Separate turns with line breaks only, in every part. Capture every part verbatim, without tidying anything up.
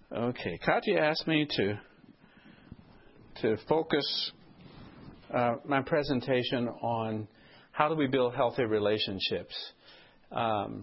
Okay, Katya asked me to to focus uh, my presentation on how do we build healthy relationships. Um,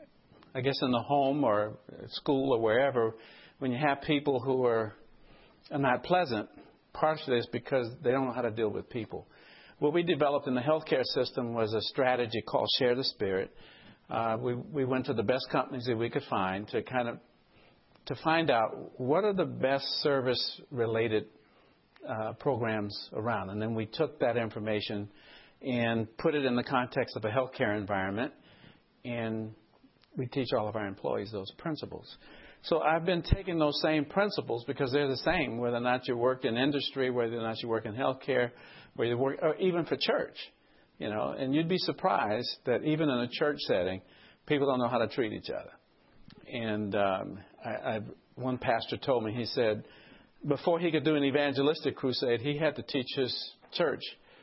I guess in the home or at school or wherever, when you have people who are, are not pleasant, partially it's because they don't know how to deal with people. What we developed in the healthcare system was a strategy called Share the Spirit. Uh, we, we went to the best companies that we could find to kind of to find out what are the best service-related uh, programs around. And then we took that information and put it in the context of a healthcare environment, and we teach all of our employees those principles. So I've been taking those same principles because they're the same, whether or not you work in industry, whether or not you work in healthcare, whether you work, or even for church. You know, and you'd be surprised that even in a church setting, people don't know how to treat each other. And um, I, I, one pastor told me, he said, before he could do an evangelistic crusade, he had to teach his church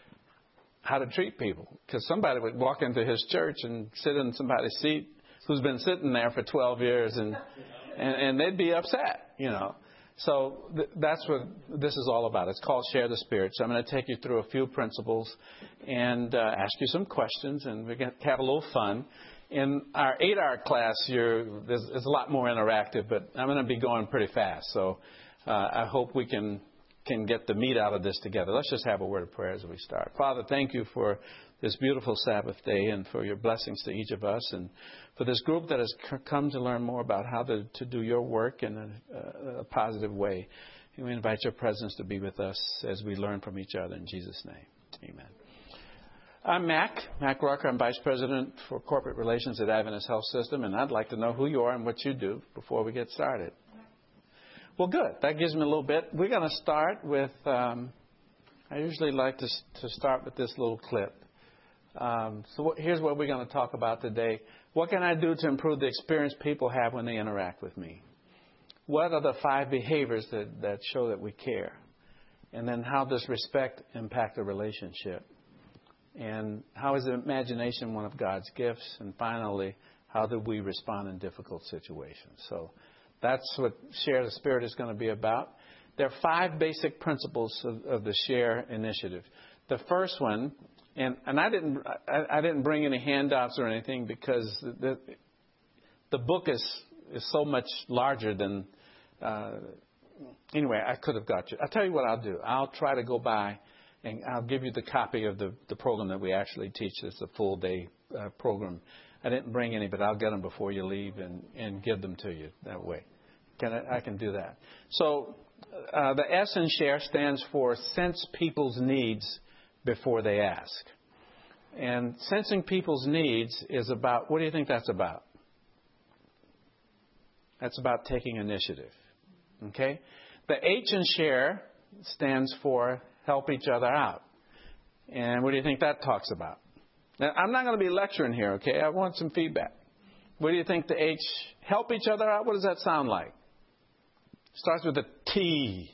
how to treat people. Because somebody would walk into his church and sit in somebody's seat who's been sitting there for twelve years, and and, and they'd be upset, you know. So th- that's what this is all about. It's called Share the Spirit. So I'm going to take you through a few principles and uh, ask you some questions, and we're going to have a little fun. In our eight-hour class, you're, there's, there's a lot more interactive, but I'm going to be going pretty fast. So uh, I hope we can can get the meat out of this together. Let's just have a word of prayer as we start. Father, thank you for this beautiful Sabbath day and for your blessings to each of us and for this group that has c- come to learn more about how to, to do your work in a, a, a positive way. And we invite your presence to be with us as we learn from each other. In Jesus' name, amen. I'm Mac, Mac Rucker. I'm Vice President for Corporate Relations at Adventist Health System, and I'd like to know who you are and what you do before we get started. Well, good. That gives me a little bit. We're going to start with, um, I usually like to, to start with this little clip. Um, so what, here's what we're going to talk about today. What can I do to improve the experience people have when they interact with me? What are the five behaviors that, that show that we care? And then how does respect impact a relationship? And how is imagination one of God's gifts? And finally, how do we respond in difficult situations? So that's what Share the Spirit is going to be about. There are five basic principles of, of the Share initiative. The first one, and, and I didn't I, I didn't bring any handouts or anything because the the book is is so much larger than. Uh, anyway, I could have got you. I'll tell you what I'll do. I'll try to go by. And I'll give you the copy of the, the program that we actually teach. It's a full day uh, program. I didn't bring any, but I'll get them before you leave and, and give them to you that way. Can I, I can do that. So uh, the S in Share stands for sense people's needs before they ask. And sensing people's needs is about, what do you think that's about? That's about taking initiative. Okay? The H in Share stands for help each other out. And what do you think that talks about? Now, I'm not going to be lecturing here, okay? I want some feedback. What do you think the H, help each other out? What does that sound like? Starts with a T.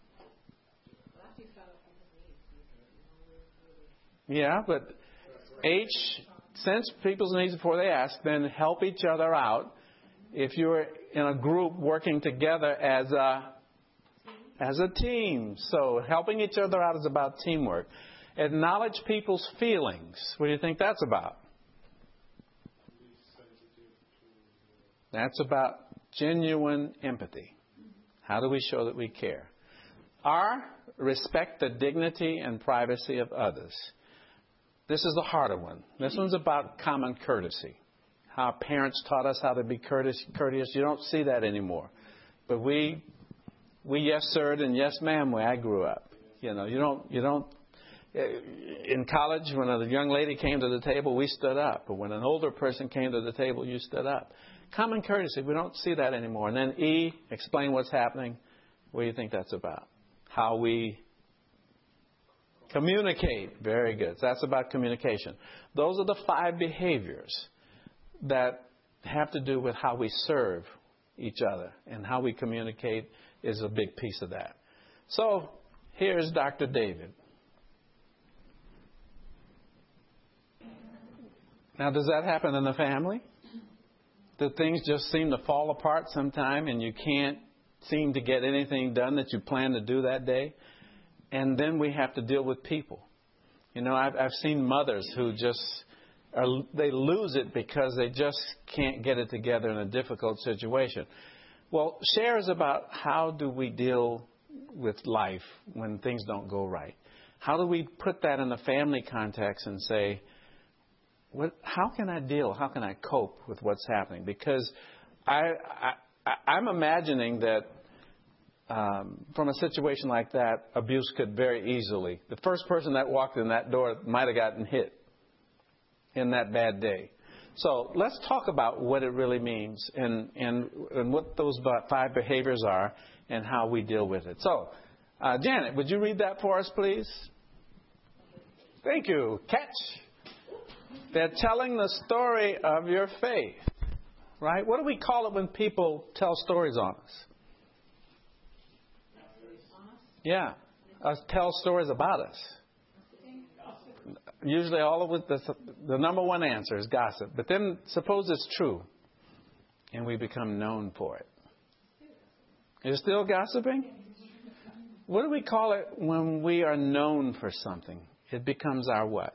Yeah, but H, sense people's needs before they ask, then help each other out. If you're in a group working together as a As a team. So helping each other out is about teamwork. Acknowledge people's feelings. What do you think that's about? That's about genuine empathy. How do we show that we care? R, respect the dignity and privacy of others. This is the harder one. This one's about common courtesy. How parents taught us how to be courteous. courteous. You don't see that anymore. But we... We yes sir'd and yes ma'am where I grew up. You know, you don't, you don't, in college when a young lady came to the table, we stood up. But when an older person came to the table, you stood up. Common courtesy, we don't see that anymore. And then E, explain what's happening. What do you think that's about? How we communicate. Very good. So that's about communication. Those are the five behaviors that have to do with how we serve each other and how we communicate is a big piece of that. So here's Doctor David. Now, does that happen in the family? Do things just seem to fall apart sometime and you can't seem to get anything done that you plan to do that day. And then we have to deal with people. You know, I've, I've seen mothers who just, are, they lose it because they just can't get it together in a difficult situation. Well, shares about how do we deal with life when things don't go right. How do we put that in a family context and say, what, how can I deal? How can I cope with what's happening? Because I, I, I'm imagining that um, from a situation like that, abuse could very easily. The first person that walked in that door might have gotten hit in that bad day. So let's talk about what it really means and, and, and what those five behaviors are and how we deal with it. So, uh, Janet, would you read that for us, please? Thank you. Catch. They're telling the story of your faith, right? What do we call it when people tell stories on us? Yeah, us tell stories about us. Usually all of it, the, the number one answer is gossip. But then suppose it's true and we become known for it. You're still gossiping? What do we call it when we are known for something? It becomes our what?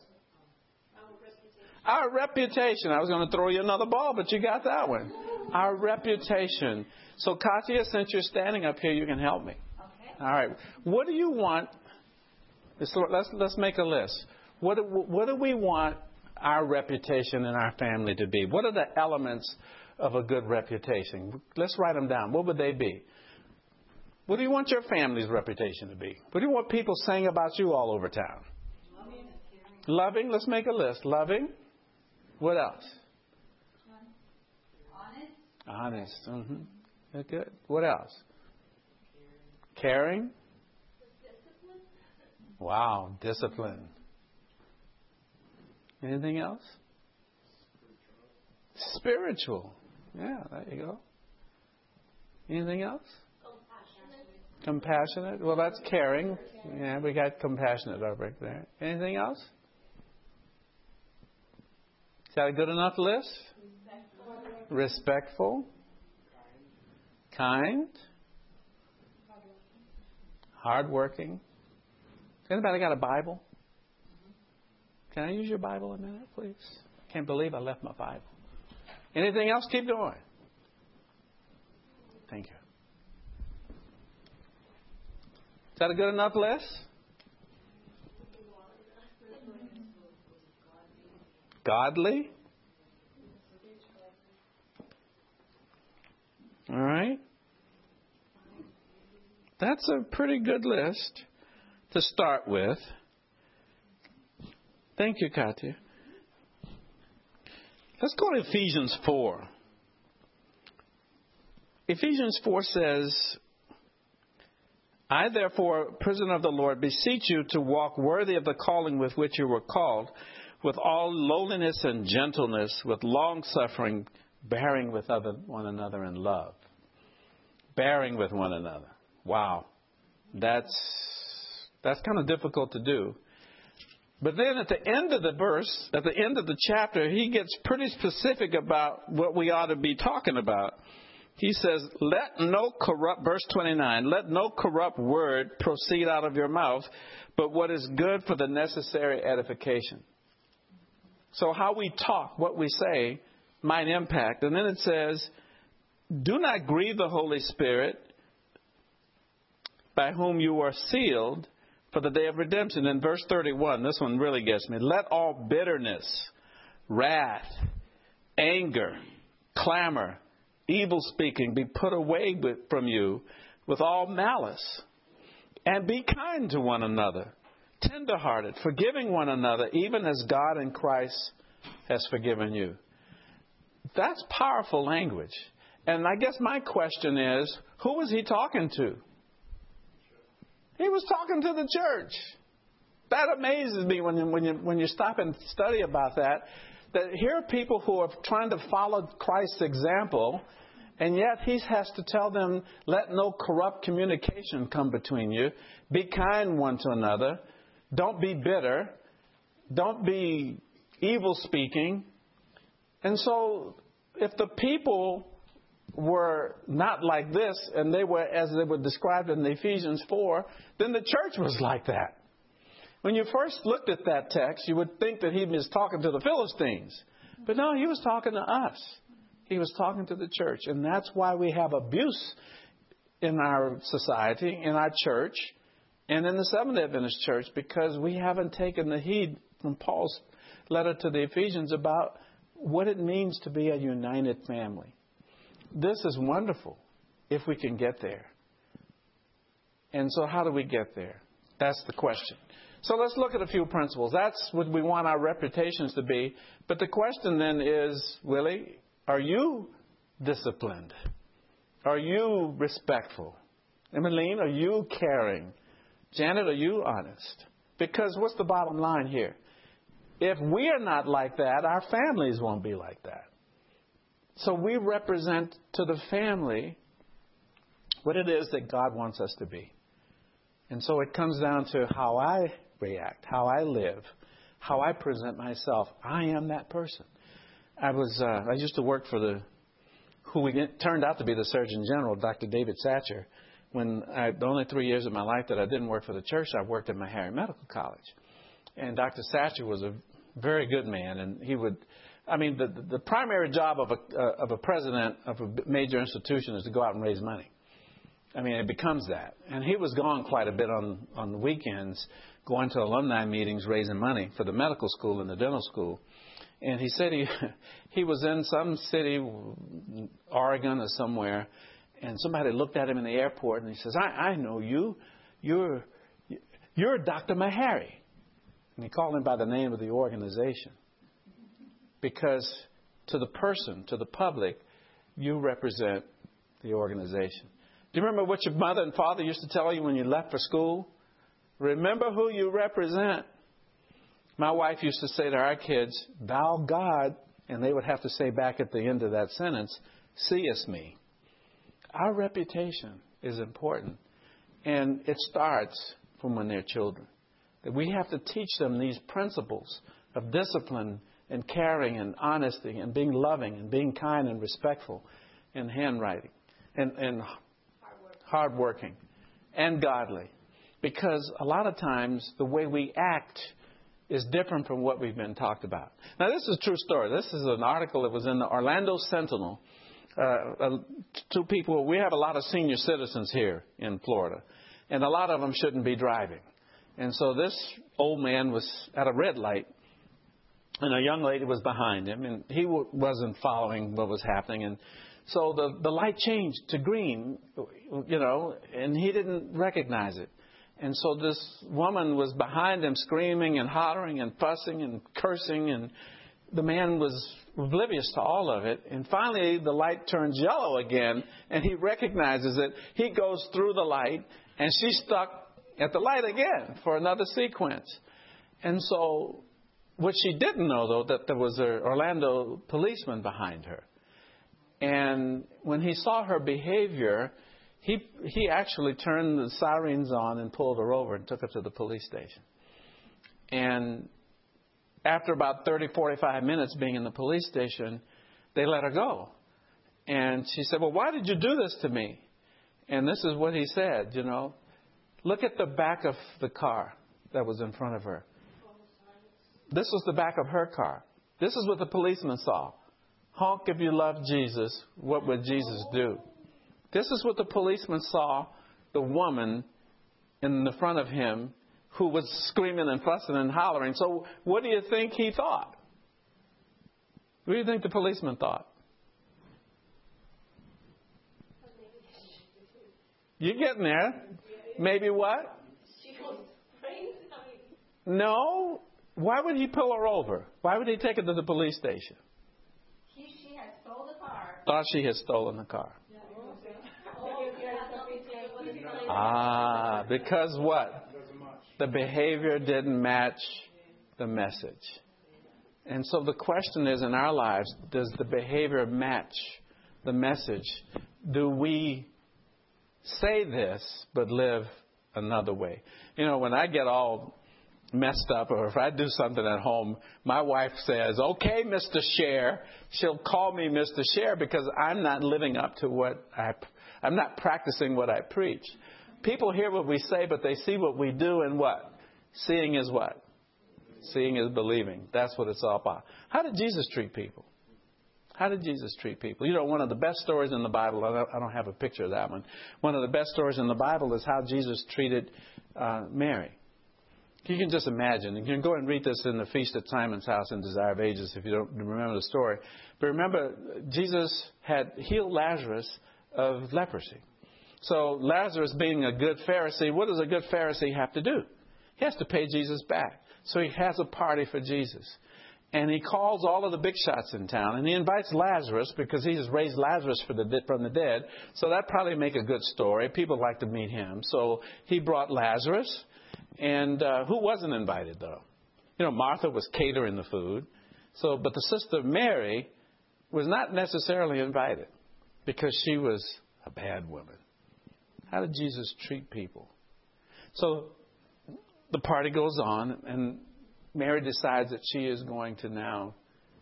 Our reputation. I was going to throw you another ball, but you got that one. Our reputation. So, Katya, since you're standing up here, you can help me. Okay. All right. What do you want? Let's let's make a list. What what do we want our reputation in our family to be? What are the elements of a good reputation? Let's write them down. What would they be? What do you want your family's reputation to be? What do you want people saying about you all over town? Loving. Loving. Let's make a list. Loving. What else? Honest. Honest. Mm-hmm. That's good. What else? Caring. Discipline. Wow. Discipline. Anything else? Spiritual. Yeah, there you go. Anything else? Compassionate. Compassionate. Well, that's caring. Yeah, we got compassionate over there. Anything else? Is that a good enough list? Respectful. Respectful. Kind. Hardworking. Anybody got a Bible? Can I use your Bible a minute, please? Can't believe I left my Bible. Anything else? Keep going. Thank you. Is that a good enough list? Godly. All right. That's a pretty good list to start with. Thank you, Katya. Let's go to Ephesians four. Ephesians four says, I, therefore, prisoner of the Lord, beseech you to walk worthy of the calling with which you were called, with all lowliness and gentleness, with long-suffering, bearing with other, one another in love. Bearing with one another. Wow. That's, that's kind of difficult to do. But then at the end of the verse, at the end of the chapter, he gets pretty specific about what we ought to be talking about. He says, let no corrupt, verse twenty-nine, let no corrupt word proceed out of your mouth, but what is good for the necessary edification. So how we talk, what we say, might impact. And then it says, do not grieve the Holy Spirit, by whom you are sealed for the day of redemption. In verse thirty-one, this one really gets me. Let all bitterness, wrath, anger, clamor, evil speaking be put away with, from you with all malice. And be kind to one another, tenderhearted, forgiving one another, even as God in Christ has forgiven you. That's powerful language. And I guess my question is, who was he talking to? He was talking to the church. That amazes me when you, when you, when you stop and study about that, that here are people who are trying to follow Christ's example, and yet he has to tell them, let no corrupt communication come between you. Be kind one to another. Don't be bitter. Don't be evil speaking. And so if the people were not like this, and they were, as they were described in Ephesians four, then the church was like that. When you first looked at that text, you would think that he was talking to the Philistines. But no, he was talking to us. He was talking to the church. And that's why we have abuse in our society, in our church, and in the Seventh-day Adventist church, because we haven't taken the heed from Paul's letter to the Ephesians about what it means to be a united family. This is wonderful if we can get there. And so how do we get there? That's the question. So let's look at a few principles. That's what we want our reputations to be. But the question then is, Willie, are you disciplined? Are you respectful? Emmeline, are you caring? Janet, are you honest? Because what's the bottom line here? If we are not like that, our families won't be like that. So we represent to the family what it is that God wants us to be. And so it comes down to how I react, how I live, how I present myself. I am that person. I was uh, I used to work for the who we get, turned out to be the Surgeon General, Doctor David Satcher. When I, the only three years of my life that I didn't work for the church, I worked at Meharry Medical College. And Doctor Satcher was a very good man, and he would. I mean, the, the primary job of a, uh, of a president of a major institution is to go out and raise money. I mean, it becomes that. And he was gone quite a bit on, on the weekends, going to alumni meetings, raising money for the medical school and the dental school. And he said he he was in some city, Oregon or somewhere, and somebody looked at him in the airport, and he says, I, I know you. You're, you're Doctor Meharry. And he called him by the name of the organization. Because to the person, to the public, you represent the organization. Do you remember what your mother and father used to tell you when you left for school? Remember who you represent. My wife used to say to our kids, thou God, and they would have to say back at the end of that sentence, seest me. Our reputation is important. And it starts from when they're children. That we have to teach them these principles of discipline and caring and honesty and being loving and being kind and respectful and handwriting and, and hardworking and godly. Because a lot of times the way we act is different from what we've been talked about. Now, this is a true story. This is an article that was in the Orlando Sentinel. Uh, uh, two people, we have a lot of senior citizens here in Florida, and a lot of them shouldn't be driving. And so this old man was at a red light, and a young lady was behind him, and he w- wasn't following what was happening. And so the, the light changed to green, you know, and he didn't recognize it. And so this woman was behind him screaming and hollering and fussing and cursing, and the man was oblivious to all of it. And finally the light turns yellow again, and he recognizes it. He goes through the light, and she's stuck at the light again for another sequence. And so what she didn't know, though, that there was an Orlando policeman behind her. And when he saw her behavior, he he actually turned the sirens on and pulled her over and took her to the police station. And after about thirty, forty-five minutes being in the police station, they let her go. And she said, well, why did you do this to me? And this is what he said, you know. Look at the back of the car that was in front of her. This was the back of her car. This is what the policeman saw. Honk if you love Jesus. What would Jesus do? This is what the policeman saw, the woman in the front of him who was screaming and fussing and hollering. So what do you think he thought? What do you think the policeman thought? You're getting there. Maybe what? No. Why would he pull her over? Why would he take her to the police station?
He, she had stolen the car.
Thought she had stolen the car. Ah, because what? The behavior didn't match the message. And so the question is, in our lives, does the behavior match the message? Do we say this but live another way? You know, when I get all messed up or if I do something at home, my wife says, okay, Mister Share. She'll call me Mister Share because I'm not living up to what I, I'm not practicing what I preach. People hear what we say, but they see what we do, and what? Seeing is what? Seeing is believing. That's what it's all about. How did Jesus treat people? How did Jesus treat people? You know, one of the best stories in the Bible, I don't, I don't have a picture of that one. One of the best stories in the Bible is how Jesus treated uh, Mary. You can just imagine. You can go and read this in the Feast at Simon's house in Desire of Ages if you don't remember the story. But remember, Jesus had healed Lazarus of leprosy. So Lazarus being a good Pharisee, what does a good Pharisee have to do? He has to pay Jesus back. So he has a party for Jesus. And he calls all of the big shots in town. And he invites Lazarus because he has raised Lazarus for the, from the dead. So that probably make a good story. People like to meet him. So he brought Lazarus. And uh, who wasn't invited, though? You know, Martha was catering the food. So, but the sister Mary was not necessarily invited because she was a bad woman. How did Jesus treat people? So the party goes on, and Mary decides that she is going to now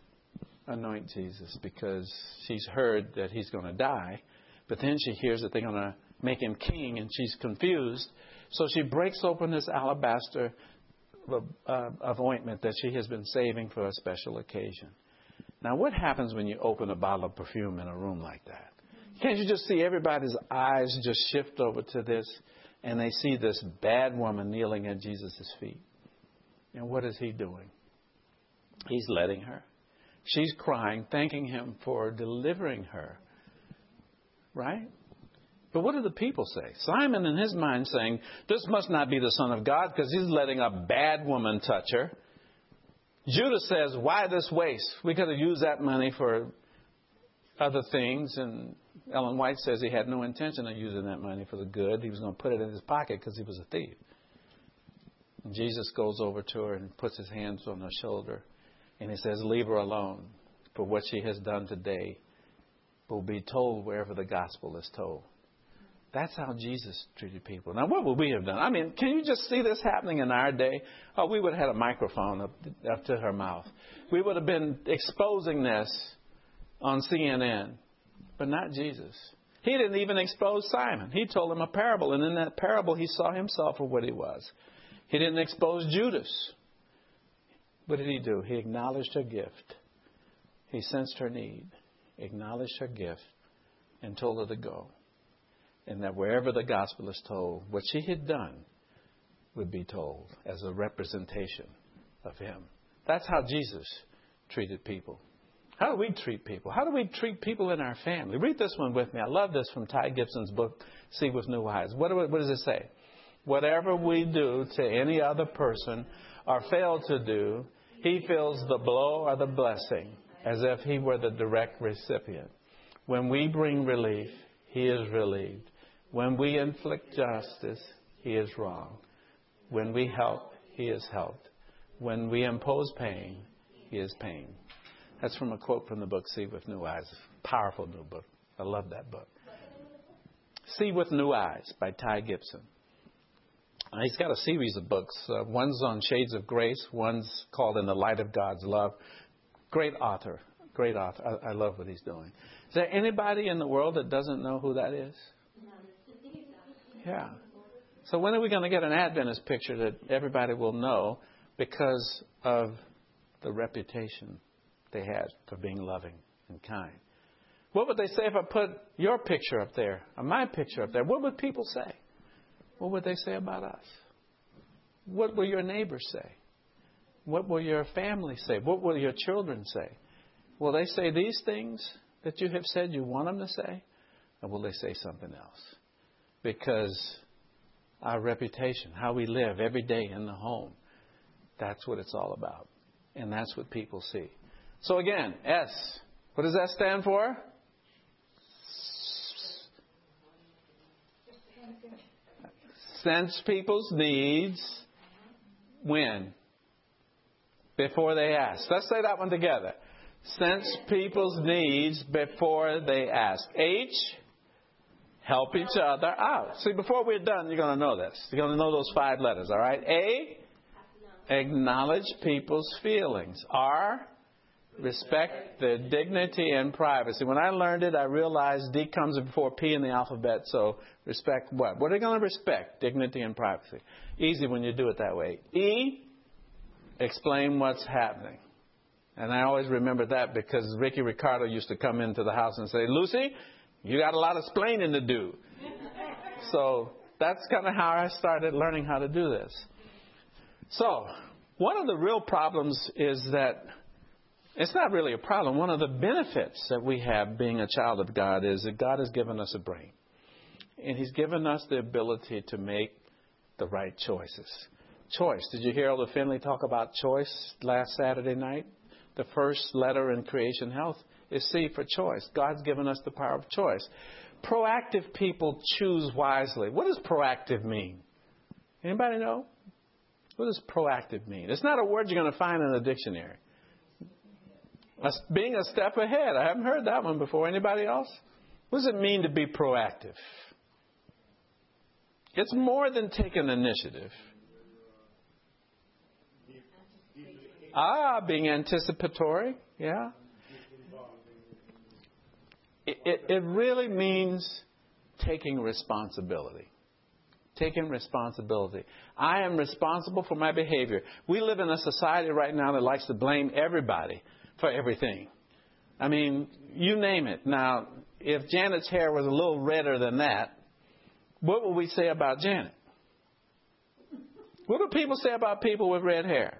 anoint Jesus because she's heard that he's going to die. But then she hears that they're going to make him king, and she's confused. So she breaks open this alabaster of, uh, of ointment that she has been saving for a special occasion. Now, what happens when you open a bottle of perfume in a room like that? Can't you just see everybody's eyes just shift over to this, and they see this bad woman kneeling at Jesus' feet? And what is he doing? He's letting her. She's crying, thanking him for delivering her. Right? But what do the people say? Simon, in his mind, saying, this must not be the Son of God because he's letting a bad woman touch her. Judas says, why this waste? We could have used that money for other things. And Ellen White says he had no intention of using that money for the good. He was going to put it in his pocket because he was a thief. And Jesus goes over to her and puts his hands on her shoulder. And he says, leave her alone. For what she has done today will be told wherever the gospel is told. That's how Jesus treated people. Now, what would we have done? I mean, can you just see this happening in our day? Oh, we would have had a microphone up, up to her mouth. We would have been exposing this on C N N, but not Jesus. He didn't even expose Simon. He told him a parable, and in that parable, he saw himself for what he was. He didn't expose Judas. What did he do? He acknowledged her gift. He sensed her need, acknowledged her gift, and told her to go. And that wherever the gospel is told, what she had done would be told as a representation of him. That's how Jesus treated people. How do we treat people? How do we treat people in our family? Read this one with me. I love this from Ty Gibson's book, See with New Eyes. What, do, what does it say? Whatever we do to any other person or fail to do, he feels the blow or the blessing as if he were the direct recipient. When we bring relief, he is relieved. When we inflict justice, he is wrong. When we help, he is helped. When we impose pain, he is pained. That's from a quote from the book, See with New Eyes. Powerful new book. I love that book. See with New Eyes by Ty Gibson. Uh, he's got a series of books. Uh, one's on Shades of Grace. One's called In the Light of God's Love. Great author. Great author. I, I love what he's doing. Is there anybody in the world that doesn't know who that is? Yeah. So when are we going to get an Adventist picture that everybody will know because of the reputation they had for being loving and kind? What would they say if I put your picture up there or my picture up there? What would people say? What would they say about us? What will your neighbors say? What will your family say? What will your children say? Will they say these things that you have said you want them to say? Or will they say something else? Because our reputation, how we live every day in the home, that's what it's all about. And that's what people see. So again, S. What does that stand for? Sense people's needs. When? Before they ask. Let's say that one together. Sense people's needs before they ask. H. Help each other out. See, before we're done, you're going to know this. You're going to know those five letters, all right? A. Acknowledge people's feelings. R, respect their dignity and privacy. When I learned it, I realized D comes before P in the alphabet, so respect what? What are they going to respect? Dignity and privacy. Easy when you do it that way. E, explain what's happening. And I always remember that because Ricky Ricardo used to come into the house and say, Lucy, you got a lot of explaining to do. So that's kind of how I started learning how to do this. So one of the real problems is that it's not really a problem. One of the benefits that we have being a child of God is that God has given us a brain. And He's given us the ability to make the right choices. Choice. Did you hear Elder Finley talk about choice last Saturday night? The first letter in creation health is C for choice. God's given us the power of choice. Proactive people choose wisely. What does proactive mean? Anybody know? What does proactive mean? It's not a word you're going to find in a dictionary. Being a step ahead. I haven't heard that one before. Anybody else? What does it mean to be proactive? It's more than taking initiative. Ah, being anticipatory. Yeah. It, it, it really means taking responsibility. Taking responsibility. I am responsible for my behavior. We live in a society right now that likes to blame everybody for everything. I mean, you name it. Now, if Janet's hair was a little redder than that, what would we say about Janet? What do people say about people with red hair?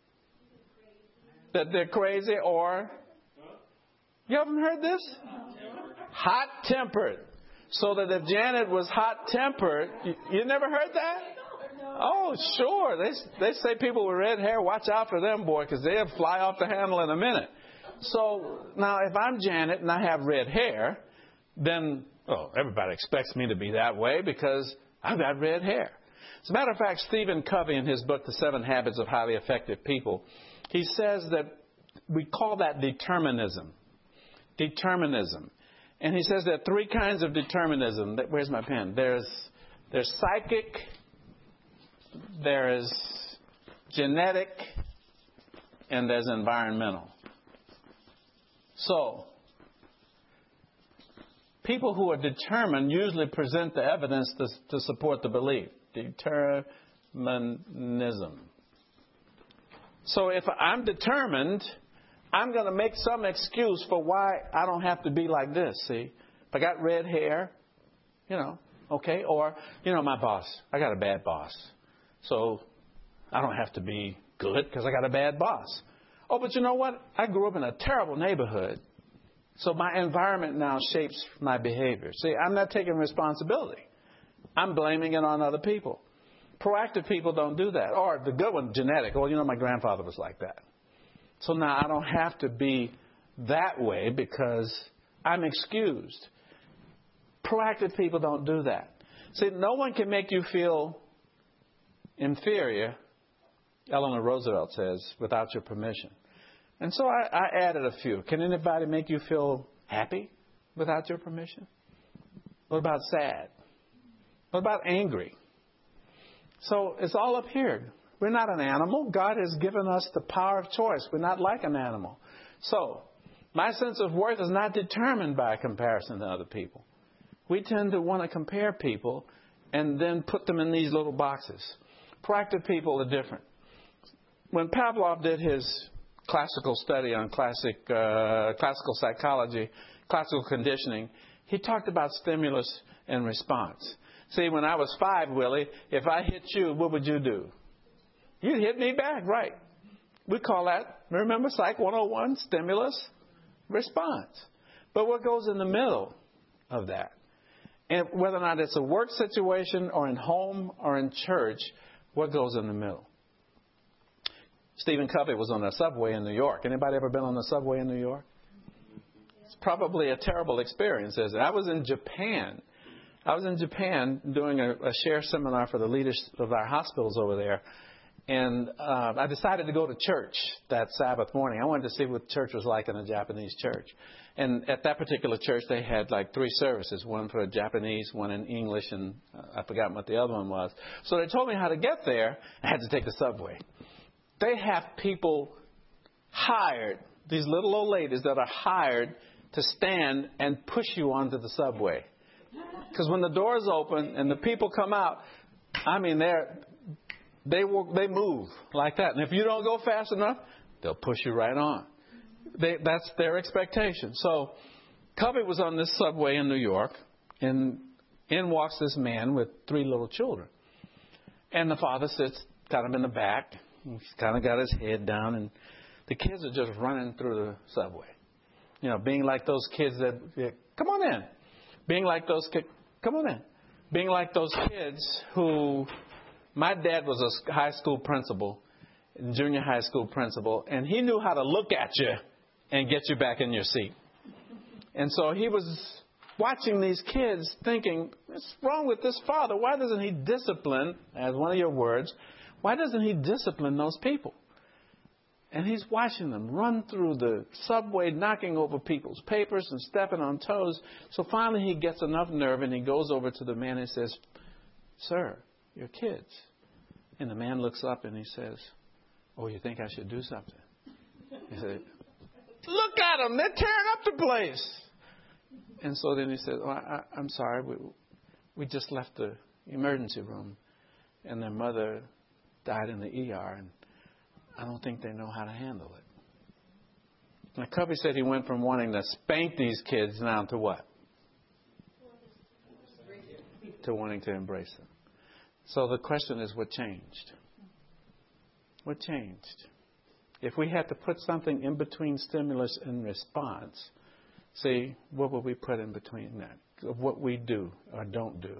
That they're crazy or... You haven't heard this? Hot-tempered. So that if Janet was hot-tempered, you, you never heard that? Oh, sure. They they say people with red hair, watch out for them, boy, because they'll fly off the handle in a minute. So now if I'm Janet and I have red hair, then, oh, everybody expects me to be that way because I've got red hair. As a matter of fact, Stephen Covey, in his book, The Seven Habits of Highly Effective People, he says that we call that determinism. Determinism. And he says there are three kinds of determinism. Where's my pen? There's there's psychic, there is genetic, and there's environmental. So, people who are determined usually present the evidence to, to support the belief. Determinism. So if I'm determined, I'm going to make some excuse for why I don't have to be like this, see? If I got red hair, you know, okay. Or, you know, my boss, I got a bad boss. So I don't have to be good because I got a bad boss. Oh, but you know what? I grew up in a terrible neighborhood. So my environment now shapes my behavior. See, I'm not taking responsibility. I'm blaming it on other people. Proactive people don't do that. Or the good one, genetic. Oh, you know, my grandfather was like that. So now I don't have to be that way because I'm excused. Proactive people don't do that. See, no one can make you feel inferior, Eleanor Roosevelt says, without your permission. And so I, I added a few. Can anybody make you feel happy without your permission? What about sad? What about angry? So it's all up here. We're not an animal. God has given us the power of choice. We're not like an animal. So my sense of worth is not determined by a comparison to other people. We tend to want to compare people and then put them in these little boxes. Proactive people are different. When Pavlov did his classical study on classic uh, classical psychology, classical conditioning, he talked about stimulus and response. See, when I was five, Willie, if I hit you, what would you do? You'd hit me back, right? We call that, remember, Psych one oh one, stimulus, response. But what goes in the middle of that? And whether or not it's a work situation or in home or in church, what goes in the middle? Stephen Covey was on the subway in New York. Anybody ever been on the subway in New York? It's probably a terrible experience, isn't it? I was in Japan. I was in Japan doing a, a share seminar for the leaders of our hospitals over there. And uh, I decided to go to church that Sabbath morning. I wanted to see what church was like in a Japanese church. And at that particular church, they had like three services, one for Japanese, one in English, and uh, I forgot what the other one was. So they told me how to get there. I had to take the subway. they have people hired, these little old ladies that are hired to stand and push you onto the subway. Because when the doors open and the people come out, I mean, they're, they walk, they move like that. And if you don't go fast enough, they'll push you right on. They, that's their expectation. So Covey was on this subway in New York, and in walks this man with three little children. And the father sits kind of in the back. He's kind of got his head down, and the kids are just running through the subway. You know, being like those kids that, yeah, come on in. Being like those kids, come on in. Being like those kids who, my dad was a high school principal, junior high school principal, and he knew how to look at you and get you back in your seat. And so he was watching these kids thinking, what's wrong with this father? Why doesn't he discipline, as one of your words, why doesn't he discipline those people? And he's watching them run through the subway, knocking over people's papers and stepping on toes. So finally he gets enough nerve and he goes over to the man and says, sir, your kids. And the man looks up and he says, oh, you think I should do something? He said, look at them. They're tearing up the place. And so then he said, oh, I, I'm sorry. We, we just left the emergency room and their mother died in the E R and I don't think they know how to handle it. Now, Covey said he went from wanting to spank these kids now to what? To wanting to embrace them. So the question is, what changed? What changed? If we had to put something in between stimulus and response, see, what would we put in between that? Of what we do or don't do?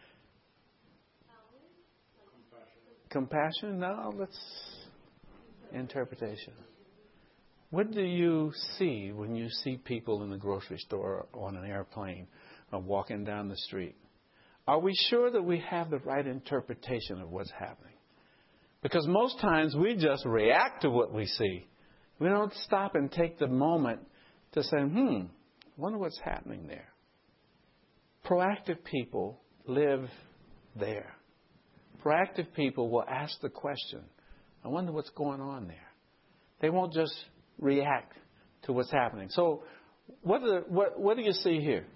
Compassion? No, let's... Interpretation. What do you see when you see people in the grocery store or on an airplane or walking down the street? Are we sure that we have the right interpretation of what's happening? Because most times we just react to what we see. We don't stop and take the moment to say, hmm, I wonder what's happening there. Proactive people live there. Proactive people will ask the question, I wonder what's going on there. They won't just react to what's happening. So what do, what, what do you see here?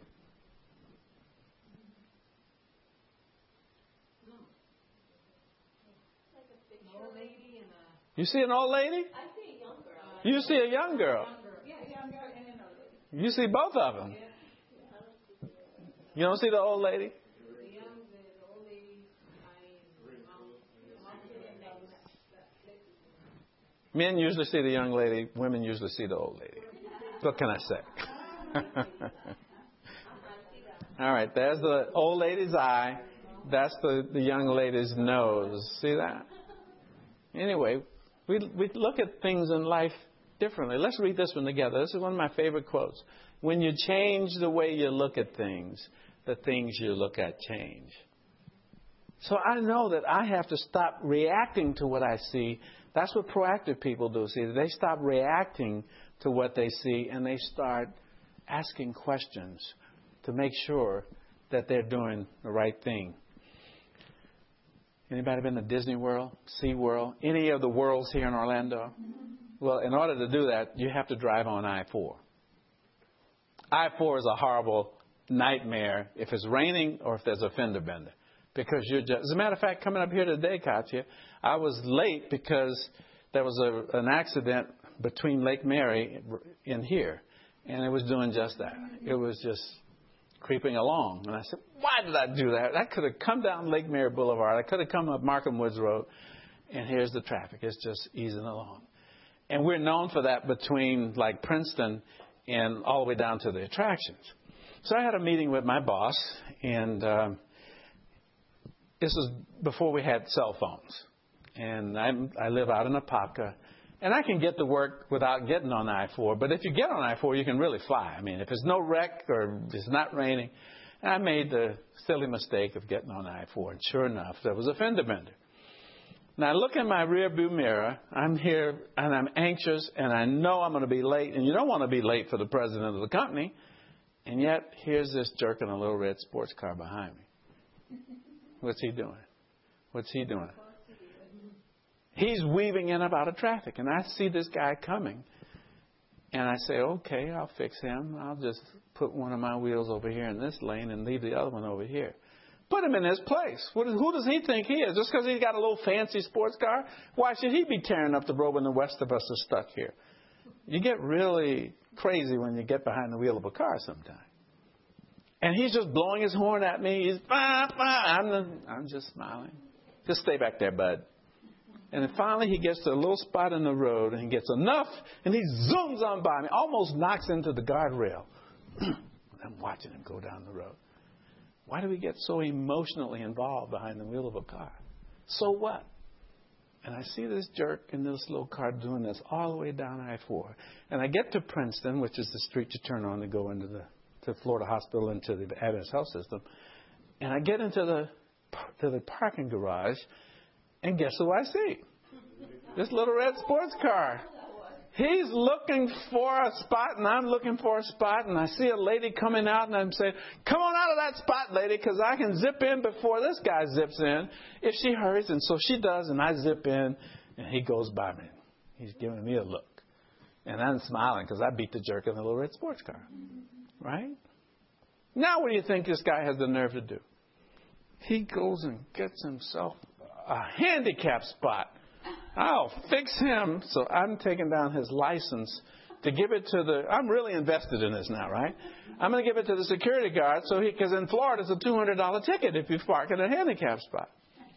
You see an old lady?
I see a young girl.
You see a young girl.
Yeah, a young girl and an old lady.
You see both of them. You don't see the old lady? Men usually see the young lady. Women usually see the old lady. What can I say? All right, there's the old lady's eye. That's the, the young lady's nose. See that? Anyway, we we look at things in life differently. Let's read this one together. This is one of my favorite quotes. When you change the way you look at things, the things you look at change. So I know that I have to stop reacting to what I see. That's what proactive people do. See, they stop reacting to what they see and they start asking questions to make sure that they're doing the right thing. Anybody been to Disney World, Sea World, any of the worlds here in Orlando? Well, in order to do that, you have to drive on I four. I four is a horrible nightmare if it's raining or if there's a fender bender. Because you're just, as a matter of fact, coming up here today, Katya, I was late because there was a, an accident between Lake Mary in here. And it was doing just that. It was just creeping along. And I said, why did I do that? I could have come down Lake Mary Boulevard. I could have come up Markham Woods Road. And here's the traffic. It's just easing along. And we're known for that between like Princeton and all the way down to the attractions. So I had a meeting with my boss, and um, this was before we had cell phones. And I, I live out in Apopka. And I can get to work without getting on I four. But if you get on I four, you can really fly. I mean, if there's no wreck or it's not raining. And I made the silly mistake of getting on I four. And sure enough, there was a fender bender. Now, I look in my rearview mirror. I'm here, and I'm anxious, and I know I'm going to be late. And you don't want to be late for the president of the company. And yet, here's this jerk in a little red sports car behind me. What's he doing? What's he doing? He's weaving in and out of traffic. And I see this guy coming. And I say, okay, I'll fix him. I'll just put one of my wheels over here in this lane and leave the other one over here. Put him in his place. What, who does he think he is? Just because he's got a little fancy sports car? Why should he be tearing up the road when the rest of us are stuck here? You get really crazy when you get behind the wheel of a car sometimes. And he's just blowing his horn at me. He's, bah, bah. I'm, the, I'm just smiling. Just stay back there, bud. And then finally he gets to a little spot in the road and he gets enough and he zooms on by me, almost knocks into the guardrail. I'm watching him go down the road. Why do we get so emotionally involved behind the wheel of a car? So what? And I see this jerk in this little car doing this all the way down I four. And I get to Princeton, which is the street you turn on to go into the to Florida Hospital, into the Adventist Health System. And I get into the to the parking garage. And guess who I see? This little red sports car. He's looking for a spot, and I'm looking for a spot, and I see a lady coming out, and I'm saying, come on out of that spot, lady, because I can zip in before this guy zips in if she hurries. And so she does, and I zip in, and he goes by me. He's giving me a look. And I'm smiling because I beat the jerk in the little red sports car. Right? Now what do you think this guy has the nerve to do? He goes and gets himself a handicap spot. I'll fix him. So I'm taking down his license to give it to the, I'm really invested in this now, right? I'm going to give it to the security guard so he, because in Florida it's a two hundred dollars ticket if you park in a handicap spot.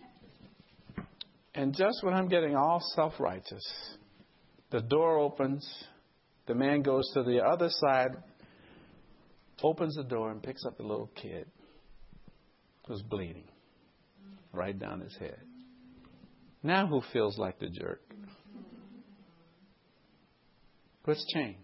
And just when I'm getting all self-righteous, the door opens, the man goes to the other side, opens the door and picks up the little kid who's bleeding right down his head. Now who feels like the jerk? What's changed?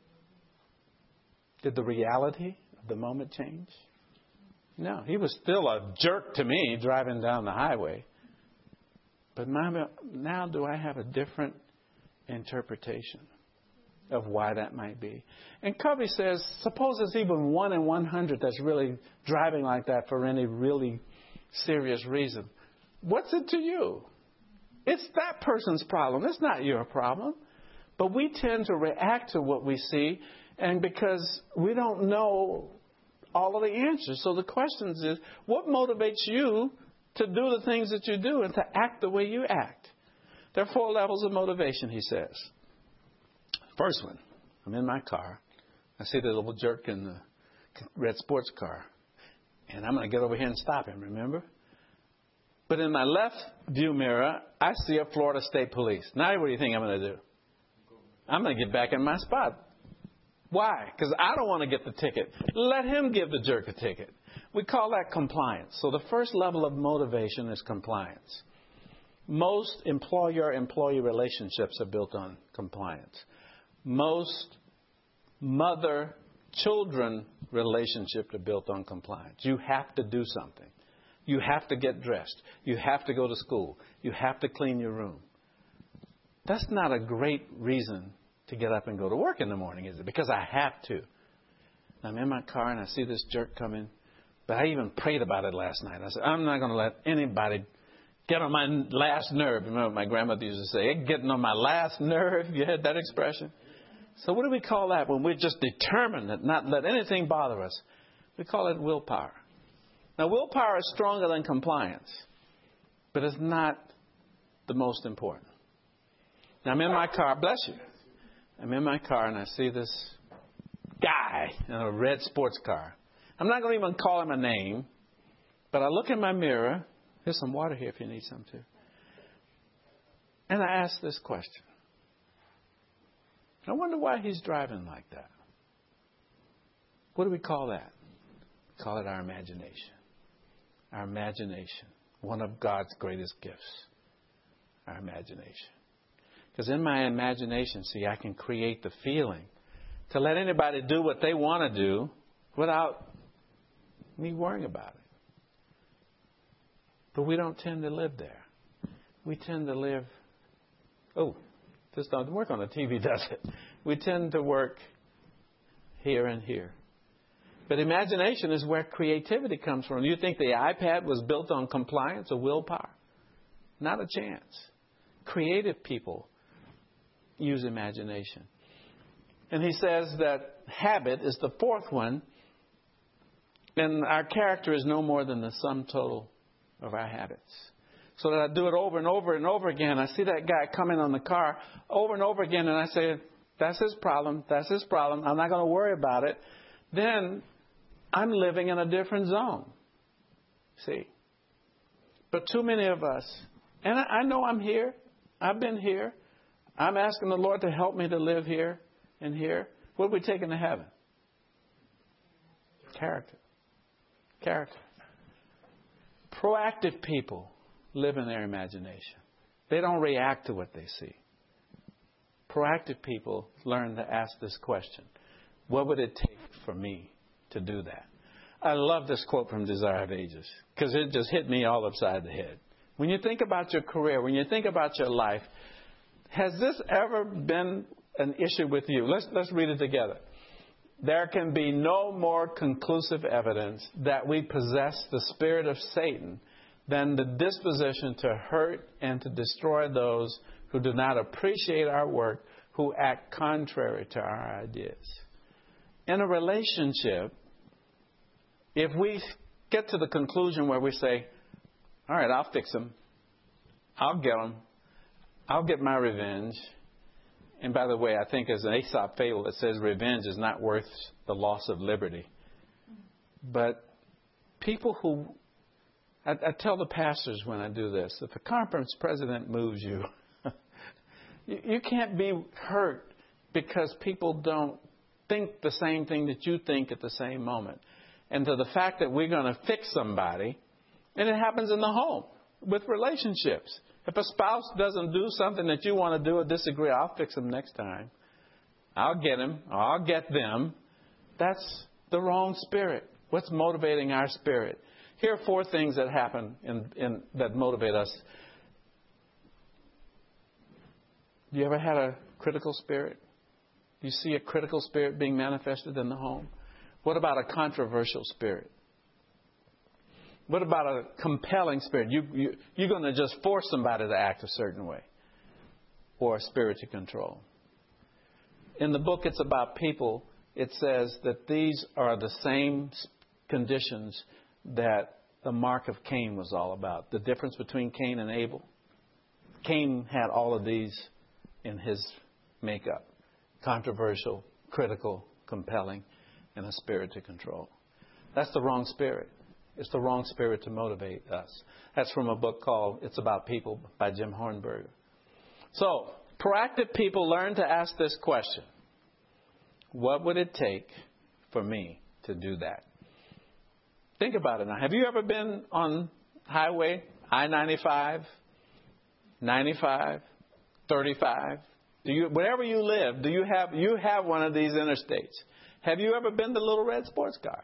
Did the reality of the moment change? No, he was still a jerk to me driving down the highway. But now do I have a different interpretation of why that might be? And Covey says, suppose it's even one in one hundred that's really driving like that for any really serious reason. What's it to you? It's that person's problem. It's not your problem. But we tend to react to what we see, and because we don't know all of the answers. So the question is, what motivates you to do the things that you do and to act the way you act? There are four levels of motivation, he says. First one, I'm in my car. I see the little jerk in the red sports car. And I'm going to get over here and stop him, remember? But in my left view mirror, I see a Florida State Police. Now what do you think I'm going to do? I'm going to get back in my spot. Why? Because I don't want to get the ticket. Let him give the jerk a ticket. We call that compliance. So the first level of motivation is compliance. Most employer-employee relationships are built on compliance. Most mother-children relationships are built on compliance. You have to do something. You have to get dressed. You have to go to school. You have to clean your room. That's not a great reason to get up and go to work in the morning, is it? Because I have to. I'm in my car and I see this jerk coming. But I even prayed about it last night. I said, I'm not going to let anybody get on my last nerve. Remember what my grandmother used to say, hey, getting on my last nerve. You heard that expression? So what do we call that when we're just determined to not let anything bother us? We call it willpower. Now, willpower is stronger than compliance, but it's not the most important. Now, I'm in my car. Bless you. I'm in my car, and I see this guy in a red sports car. I'm not going to even call him a name, but I look in my mirror. There's some water here if you need some, too. And I ask this question. I wonder why he's driving like that. What do we call that? We call it our imagination. Our imagination. One of God's greatest gifts. Our imagination. Because in my imagination, see, I can create the feeling to let anybody do what they want to do without me worrying about it. But we don't tend to live there. We tend to live, oh, this doesn't work on the T V, does it? We tend to work here and here. But imagination is where creativity comes from. You think the iPad was built on compliance or willpower? Not a chance. creative people use imagination. And he says that habit is the fourth one. And our character is no more than the sum total of our habits. So that I do it over and over and over again. I see that guy coming on the car over and over again, and I say, that's his problem. That's his problem. I'm not going to worry about it. Then I'm living in a different zone. See? But too many of us, and I, I know I'm here. I've been here. I'm asking the Lord to help me to live here and here. What are we taking to heaven? Character. Character. Proactive people live in their imagination. They don't react to what they see. Proactive people learn to ask this question. What would it take for me to do that? I love this quote from Desire of Ages because it just hit me all upside the head. When you think about your career, when you think about your life, has this ever been an issue with you? Let's, let's read it together. There can be no more conclusive evidence that we possess the spirit of Satan than the disposition to hurt and to destroy those who do not appreciate our work, who act contrary to our ideas. In a relationship, if we get to the conclusion where we say, all right, I'll fix them. I'll get them. I'll get my revenge. And by the way, I think there's an Aesop fable that says revenge is not worth the loss of liberty. But people who, I, I tell the pastors when I do this, if a conference president moves you, you, you can't be hurt because people don't think the same thing that you think at the same moment. And to the fact that we're going to fix somebody, and it happens in the home with relationships. If a spouse doesn't do something that you want to do or disagree, I'll fix them next time. I'll get him or I'll get them. That's the wrong spirit. What's motivating our spirit? Here are four things that happen in, in, that motivate us. You ever had a critical spirit? You see a critical spirit being manifested in the home? What about a controversial spirit? What about a compelling spirit? You, you, you're going to just force somebody to act a certain way. Or a spirit to control. In the book, It's About People, it says that these are the same conditions that the mark of Cain was all about. The difference between Cain and Abel. Cain had all of these in his makeup. Controversial, critical, compelling, and a spirit to control. That's the wrong spirit. It's the wrong spirit to motivate us. That's from a book called It's About People by Jim Hornberger. So, proactive people learn to ask this question. What would it take for me to do that? Think about it now. Have you ever been on highway I ninety-five, ninety-five, thirty-five? Do you, wherever you live, do you have you have one of these interstates? Have you ever been the little red sports car?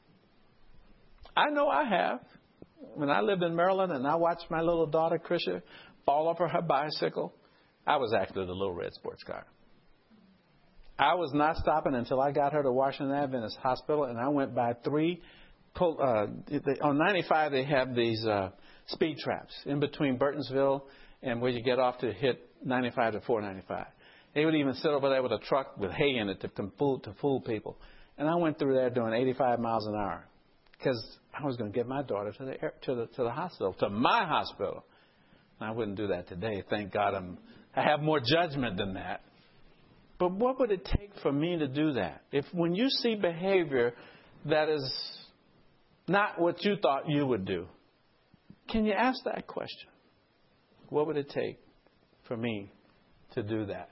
I know I have. When I lived in Maryland and I watched my little daughter, Krisha, fall off of her bicycle, I was actually the little red sports car. I was not stopping until I got her to Washington Adventist Hospital, and I went by three. Pull, uh, they, on ninety-five, they have these uh, speed traps in between Burtonsville and where you get off to hit ninety-five to four ninety-five. They would even sit over there with a truck with hay in it to, to, fool, to fool people. And I went through there doing eighty-five miles an hour. Because I was going to get my daughter to the, to the to the hospital, to my hospital. And I wouldn't do that today. Thank God I'm, I have more judgment than that. But what would it take for me to do that? If when you see behavior that is not what you thought you would do, can you ask that question? What would it take for me to do that?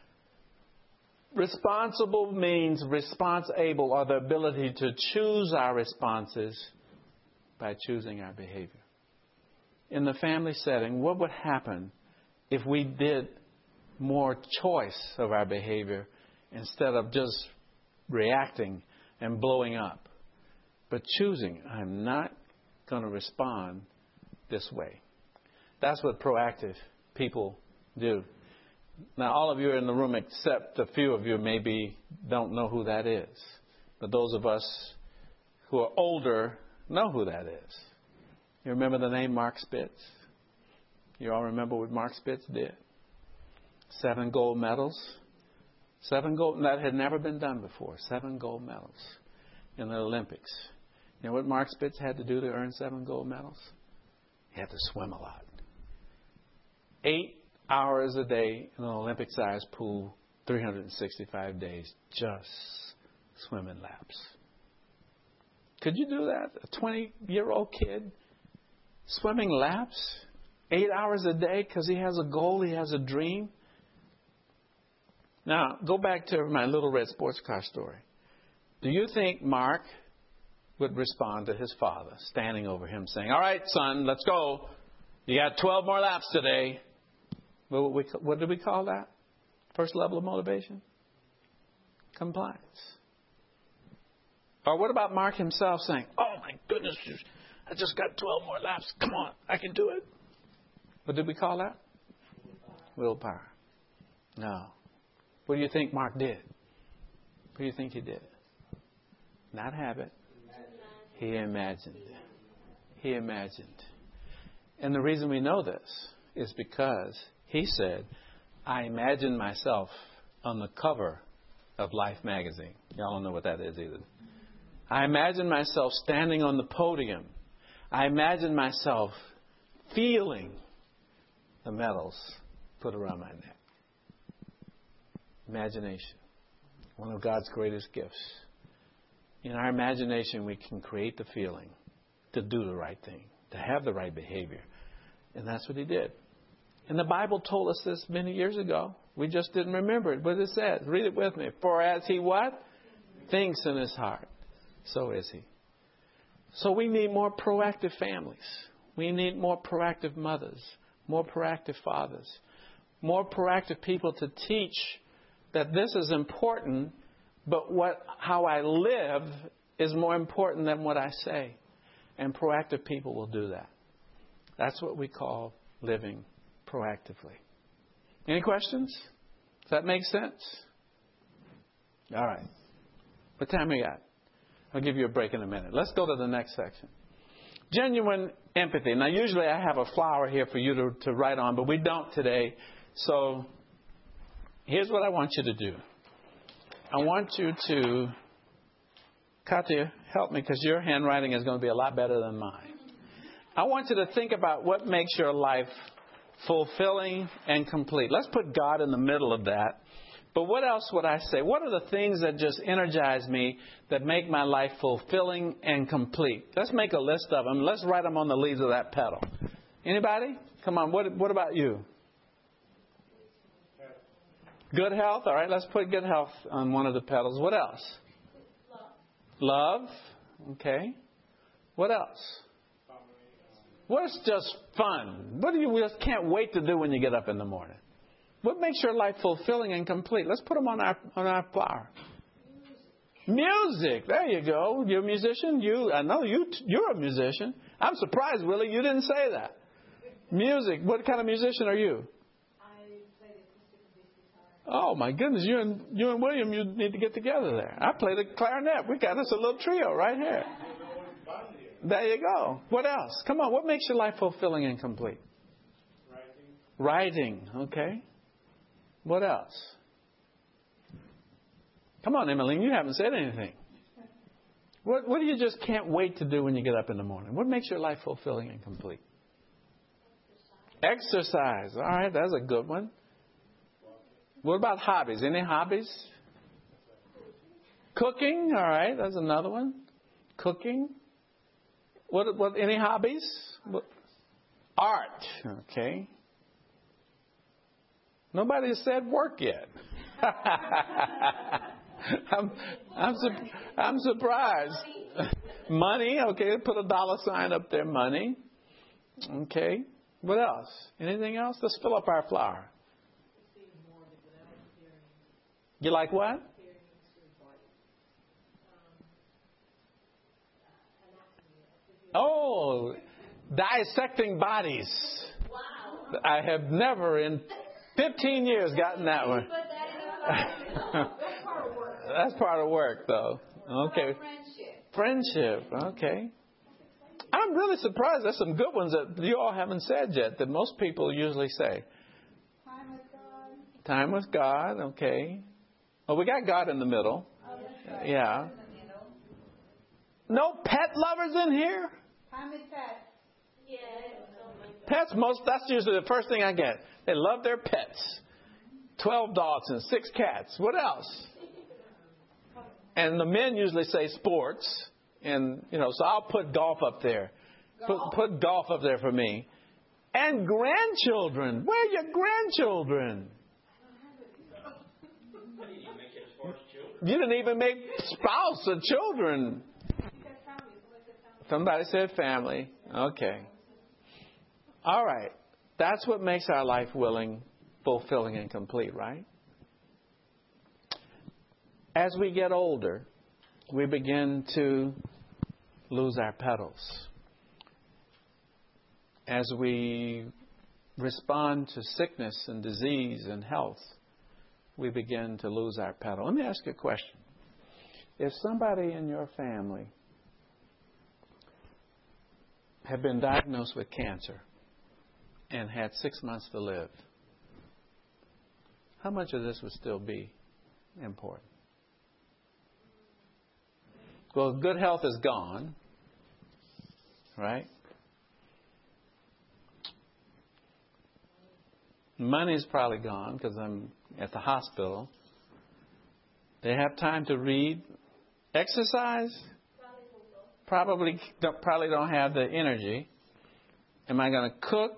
Responsible means response able, or the ability to choose our responses by choosing our behavior. In the family setting, what would happen if we did more choice of our behavior instead of just reacting and blowing up, but choosing, I'm not going to respond this way? That's what proactive people do. Now, all of you are in the room except a few of you maybe don't know who that is. But those of us who are older know who that is. You remember the name Mark Spitz? You all remember what Mark Spitz did? Seven gold medals. Seven gold, that had never been done before. Seven gold medals in the Olympics. You know what Mark Spitz had to do to earn seven gold medals? He had to swim a lot. Eight hours a day in an Olympic-sized pool, three hundred sixty-five days, just swimming laps. Could you do that? A twenty-year-old kid swimming laps, eight hours a day because he has a goal, he has a dream. Now, go back to my little red sports car story. Do you think Mark would respond to his father standing over him saying, all right, son, let's go. You got twelve more laps today. What, we, what did we call that? First level of motivation? Compliance. Or what about Mark himself saying, oh, my goodness, I just got twelve more laps. Come on, I can do it. What did we call that? Willpower. No. What do you think Mark did? What do you think he did? Not habit. He imagined. He imagined. And the reason we know this is because he said, I imagined myself on the cover of Life magazine. Y'all don't know what that is either. I imagined myself standing on the podium. I imagined myself feeling the medals put around my neck. Imagination. One of God's greatest gifts. In our imagination, we can create the feeling to do the right thing, to have the right behavior. And that's what he did. And the Bible told us this many years ago. We just didn't remember it. But it says, read it with me. For as he what? Thinks in his heart, so is he. So we need more proactive families. We need more proactive mothers, more proactive fathers, more proactive people to teach that this is important, but what how I live is more important than what I say. And proactive people will do that. That's what we call living proactively. Any questions? Does that make sense? All right. What time we got? I'll give you a break in a minute. Let's go to the next section. Genuine empathy. Now, usually I have a flower here for you to, to write on, but we don't today. So here's what I want you to do. I want you to, Katya, help me because your handwriting is going to be a lot better than mine. I want you to think about what makes your life fulfilling and complete. Let's put God in the middle of that. But what else would I say? What are the things that just energize me that make my life fulfilling and complete? Let's make a list of them. Let's write them on the leaves of that petal. Anybody? Come on. What, what about you? Good health. All right. Let's put good health on one of the petals. What else? Love. Love. Okay. What else? What's just fun? What do you just can't wait to do when you get up in the morning? What makes your life fulfilling and complete? Let's put them on our on our flower. Music. There you go. You're a musician. You. I know you. You're a musician. I'm surprised, Willie, you didn't say that. Music. What kind of musician are you?
I play the acoustic and bass guitar.
Oh my goodness! You and you and William, you need to get together there. I play the clarinet. We got us a little trio right here. There you go. What else? Come on. What makes your life fulfilling and complete? Writing. Writing. Okay. What else? Come on, Emmeline, you haven't said anything. What, what do you just can't wait to do when you get up in the morning? What makes your life fulfilling and complete? Exercise. Exercise. All right, that's a good one. What about hobbies? Any hobbies? Cooking. All right, that's another one. Cooking. What? What? Any hobbies? What? Art. Okay. Nobody has said work yet. I'm, I'm, su- I'm surprised. Money, okay, put a dollar sign up there, money. Okay, what else? Anything else? Let's fill up our flower. You like what? Oh, dissecting bodies. Wow. I have never in fifteen years gotten that one. That's part of work, though. Okay. Friendship. Okay. I'm really surprised. There's some good ones that you all haven't said yet that most people usually say.
Time with God.
Time with God, okay. Well, we got God in the middle.
Oh, that's right.
Yeah.
In the middle.
No pet lovers in here?
Time with pets.
Yeah.
Pets, most, that's usually the first thing I get. They love their pets. Twelve dogs and six cats. What else? And the men usually say sports. And, you know, so I'll put golf up there. Put, put golf up there for me. And grandchildren. Where are your grandchildren? You didn't even make spouse or children. Somebody said family. Okay. All right. That's what makes our life willing, fulfilling, and complete, right? As we get older, we begin to lose our petals. As we respond to sickness and disease and health, we begin to lose our petal. Let me ask you a question. If somebody in your family had been diagnosed with cancer and had six months to live, how much of this would still be important? Well, good health is gone, right? Money's probably gone because I'm at the hospital. They have time to read, exercise. Probably don't, probably don't have the energy. Am I going to cook?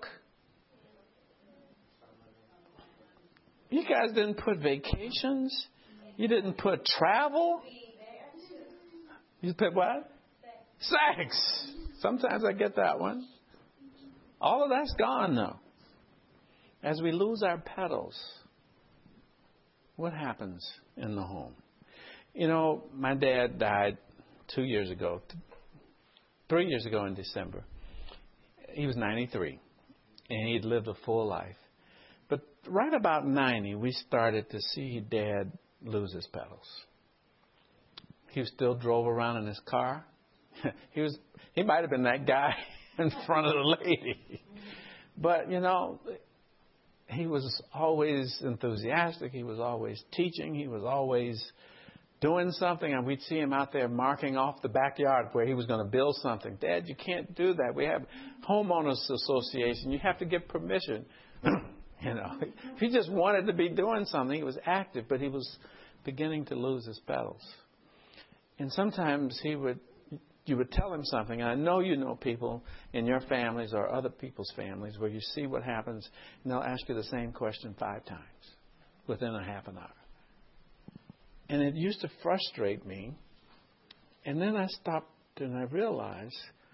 You guys didn't put vacations. You didn't put travel. You put what? Sex. Sometimes I get that one. All of that's gone though. As we lose our petals, what happens in the home? You know, my dad died two years ago, three years ago in December. He was ninety-three, and he'd lived a full life. But right about ninety, we started to see Dad lose his petals. He still drove around in his car. he was he might have been that guy in front of the lady. But, you know, he was always enthusiastic. He was always teaching. He was always doing something. And we'd see him out there marking off the backyard where he was going to build something. Dad, you can't do that. We have homeowners association. You have to get permission. You know, if he just wanted to be doing something, he was active, but he was beginning to lose his petals. And sometimes he would, you would tell him something. And I know you know people in your families or other people's families where you see what happens, and they'll ask you the same question five times within a half an hour. And it used to frustrate me. And then I stopped and I realized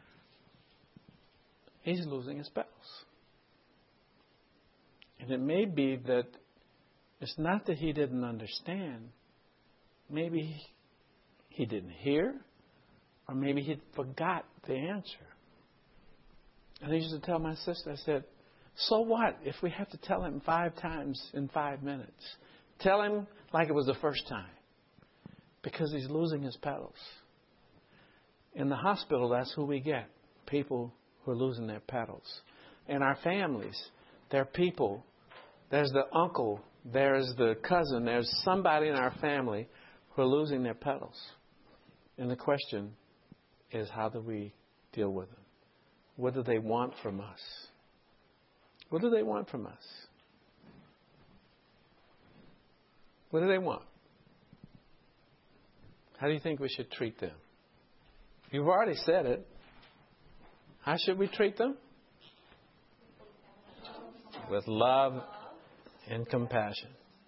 he's losing his petals. And it may be that it's not that he didn't understand. Maybe he didn't hear, or maybe he forgot the answer. And I used to tell my sister, I said, so what if we have to tell him five times in five minutes? Tell him like it was the first time. Because he's losing his petals. In the hospital, that's who we get. People who are losing their petals. In our families, there are people. There's the uncle. There's the cousin. There's somebody in our family who are losing their petals. And the question is, how do we deal with them? What do they want from us? What do they want from us? What do they want? How do you think we should treat them? You've already said it. How should we treat them? With love and compassion.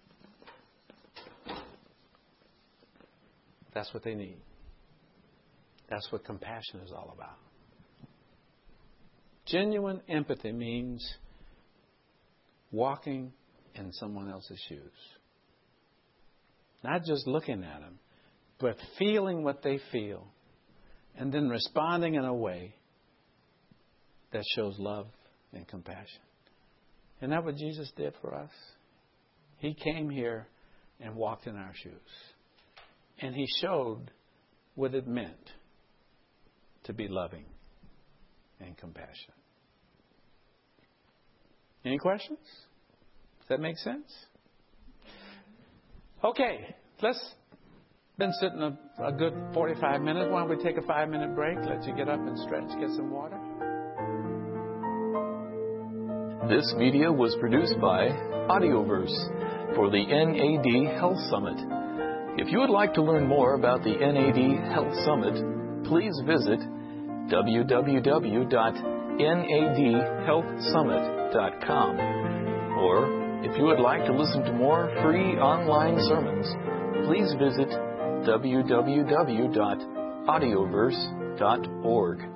That's what they need. That's what compassion is all about. Genuine empathy means walking in someone else's shoes. Not just looking at them, but feeling what they feel and then responding in a way that shows love and compassion. Isn't that what Jesus did for us? He came here and walked in our shoes. And he showed what it meant to be loving and compassionate. Any questions? Does that make sense? Okay, let's been sitting a, a good forty-five minutes. Why don't we take a five-minute break? Let you get up and stretch, get some water.
This media was produced by Audioverse for the N A D Health Summit. If you would like to learn more about the N A D Health Summit, please visit w w w dot n a d health summit dot com. Or, if you would like to listen to more free online sermons, please visit w w w dot audioverse dot org.